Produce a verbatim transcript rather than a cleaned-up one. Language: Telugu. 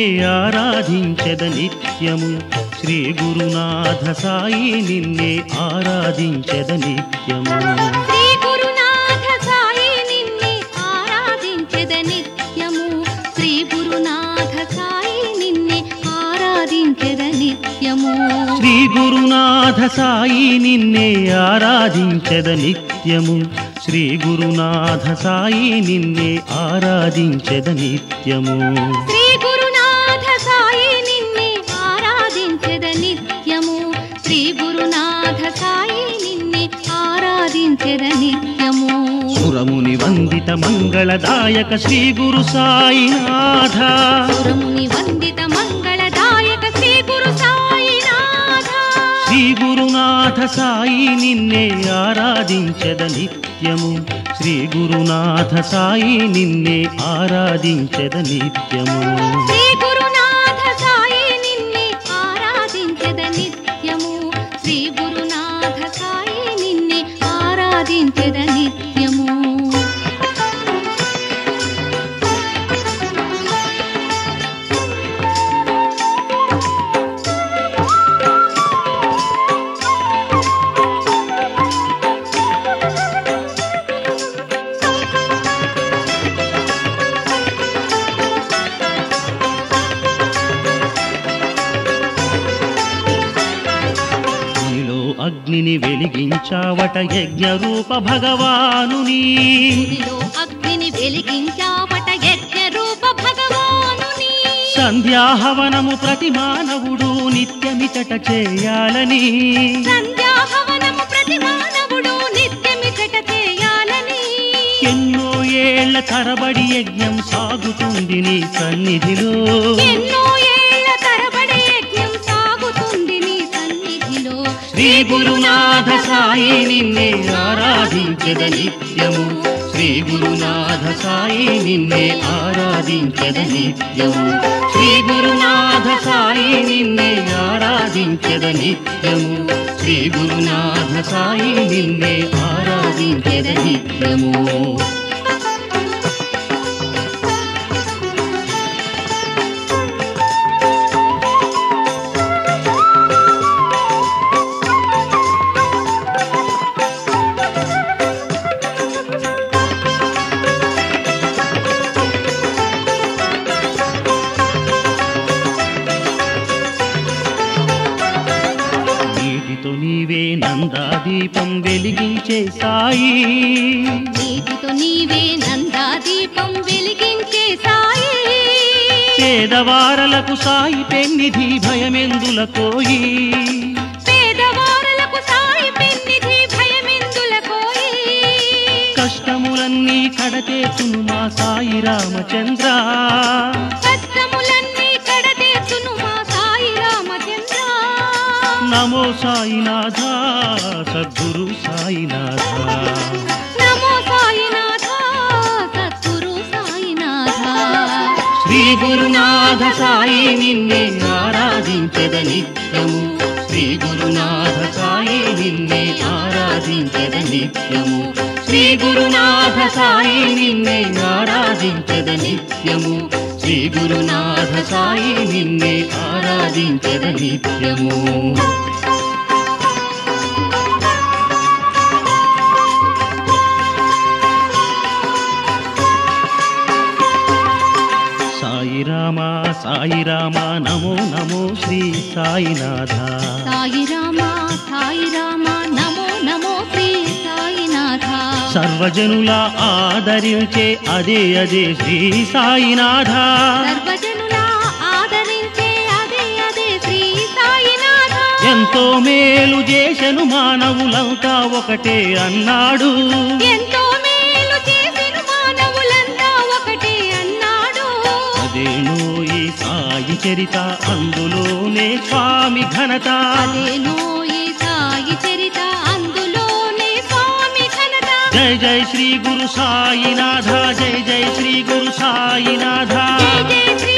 ఆరాధించెద నిత్యము శ్రీ గురునాథ సాయి నిన్నే ఆరాధించెద నిత్యము శ్రీ గురునాథ సాయి నిన్నే ఆరాధించెద నిత్యము శ్రీ గురునాథ సాయి నిన్నే ఆరాధించెద నిత్యము శ్రీ గురునాథ సాయి నిన్నే ఆరాధించెద నిత్యము శ్రీ గురునాథ సాయి నిన్నే ఆరాధించెద నిత్యము శ్రీ గురునాథ సాయి నిన్నే ఆరాధించెద నిత్యము శ్రీ గురునాథ సాయి నిన్నే ఆరాధించెద నిత్యము సురముని వందిత మంగళదాయక శ్రీ గురు సాయినాథ సురముని వందిత మంగళదాయక శ్రీ గురు సాయినాథ శ్రీ గురునాథ సాయి నిన్నే ఆరాధించెద నిత్యము శ్రీ గురునాథ సాయి నిన్నే ఆరాధించెద నిత్యము శ్రీ గురునాథ సాయి నిన్నే ఆరాధించెద నిత్యము శ్రీ గురునాథ సాయి నిన్నే ఆరాధించెద నిత్యము అగ్నిని వెలిగించావట యజ్ఞ రూప భగవానుని నీలో అగ్నిని వెలిగించావట యజ్ఞ రూప భగవానుని సంధ్యాహవనము ప్రతి మానవుడు నిత్యమిచట చేయాలని సంధ్యాహవనము ప్రతి మానవుడు నిత్యమిచట చేయాలని ఎన్నో ఏళ్ల తరబడి యజ్ఞం సాగుతుంది నీ సన్నిధిలో ఎన్నో ఏళ్ల తరబడి యజ్ఞం సాగుతుంది నీ సన్నిధిలో శ్రీ గురునాథ సాయి నిన్నే ఆరాధించెద నిత్యము శ్రీ గురునాథ సాయి నిన్నే ఆరాధించెద నిత్యము శ్రీ గురునాథ సాయి నిన్నే ఆరాధించెద నిత్యము శ్రీ గురునాథ సాయి నిన్నే ఆరాధించెద నిత్యము నీవే నందాదీపం వెలిగించే సాయి నీటితో నీవే నందాదీపం వెలిగించే సాయి పేదవారలకు సాయి పెన్నిధి భయమెందుల కోయి పేదవారలకు సాయి పెన్నిధి భయమెందుల కోయి కష్టములన్నీ కడతేచును మా సాయి రామచంద్ర కష్టములన్నీ కడతేచును మా సాయి రామచంద్ర నమో సాయినాథ సద్గురు సాయినాథ నమో సాయినాథ సద్గురు సాయినాథ శ్రీ గురునాథ సాయి నిన్నే ఆరాధించెద నిత్యము శ్రీ గురునాథ సాయి నిన్నే ఆరాధించెద నిత్యము శ్రీ గురునాథ సాయి నిన్నే ఆరాధించెద నిత్యము శ్రీ గురునాథ సాయి నిన్నే ఆరాధించెద నిత్యము సాయి రామ సాయి రామ నమో నమో శ్రీ సాయినాథ సాయి రామ సాయి రామ నమో నమో శ్రీ సాయినాథ సర్వజనుల ఆదరించే అదే అదే శ్రీ సాయినాథ సర్వజనుల ఆదరించే అదే అదే శ్రీ సాయినాథ ఎంతో మేలు చేసెను మానవులంతా ఒకటే అన్నాడు ఎంతో మేలు చేసెను మానవులంతా ఒకటే అన్నాడు అదేనో ఈ సాయి చరిత అందులోనే స్వామి ఘనత అదేనో ఈ సాయి చరిత అందులోనే స్వామి ఘనత జై జై శ్రీ గురు సాయినాథ జై జై శ్రీ గురు సాయినాథ జై జై శ్రీ